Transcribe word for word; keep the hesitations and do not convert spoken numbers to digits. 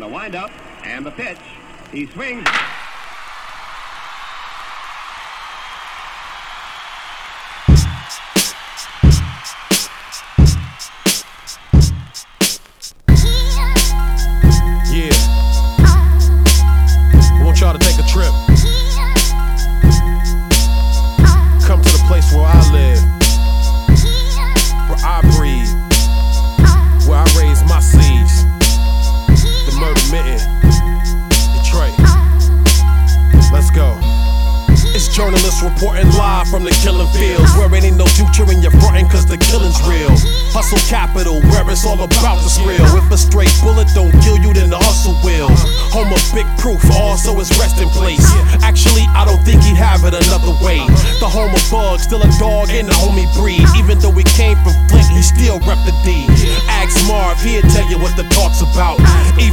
the windup and the pitch. He swings. Yeah. I want y'all to take a trip. Come to the place where I live, where I breathe, where I raise my seeds. The Murder Mitten, Detroit. Let's go. It's journalists reporting live from the killing fields, where it ain't no future in your frontin' cause the killing's real. Hustle capital, where it's all about the thrill. If a straight bullet don't kill you, then the hustle will. Home of big proof, also his resting place. Actually, I don't think he'd have it another way. The home of Bugs, still a dog in the homie breed. Even though he came from Flint, he still rep the D. Ask Marv, he'll tell you what the talk's about. Even